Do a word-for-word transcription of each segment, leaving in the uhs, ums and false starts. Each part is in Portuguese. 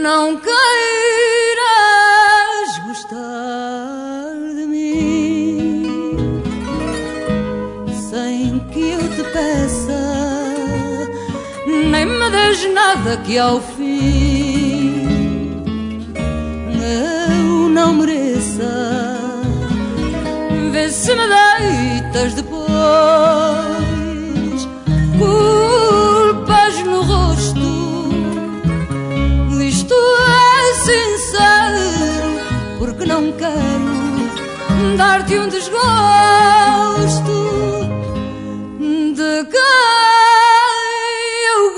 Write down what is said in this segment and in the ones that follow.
não queiras gostar de mim sem que eu te peça, nem me des nada que ao fim eu não mereça. Vê se me deitas depois culpas no rosto. Isto é sincero, porque não quero dar-te um desgosto de quem eu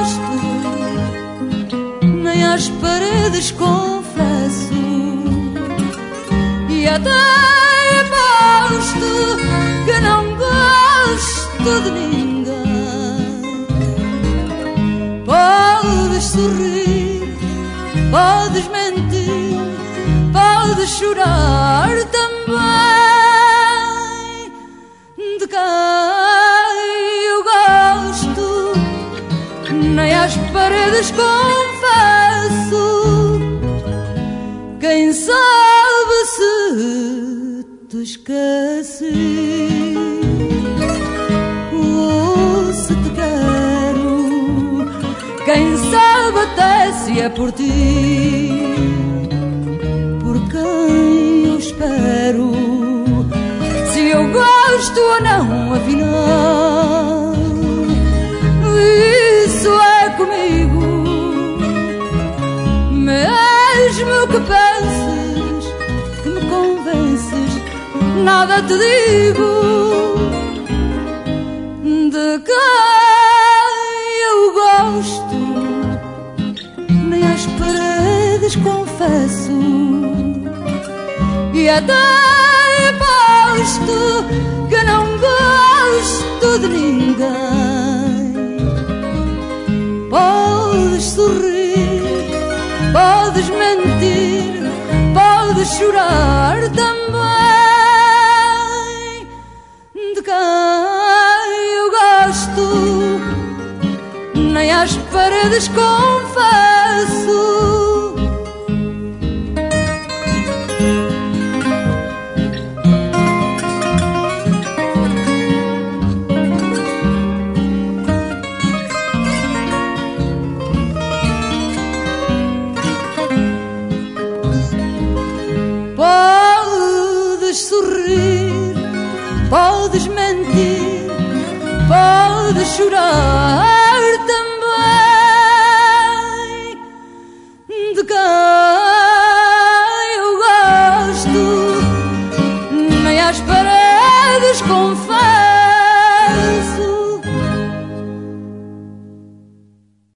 gosto. Nem às paredes confesso e até que não gosto de ninguém. Podes sorrir, podes mentir, podes chorar também. De quem eu gosto, nem às paredes confesso. Quem sabe se te esqueci ou se te quero. Quem sabe até se é por ti, por quem eu espero. Se eu gosto ou não, afinal, isso é comigo. Mesmo que penses que me convences, nada te digo. De quem eu gosto, nem às paredes confesso e até posto que não gosto de ninguém. Podes sorrir, podes mentir, podes chorar também. De quem eu gosto, nem às paredes confesso. Podes sorrir, podes mentir, podes chorar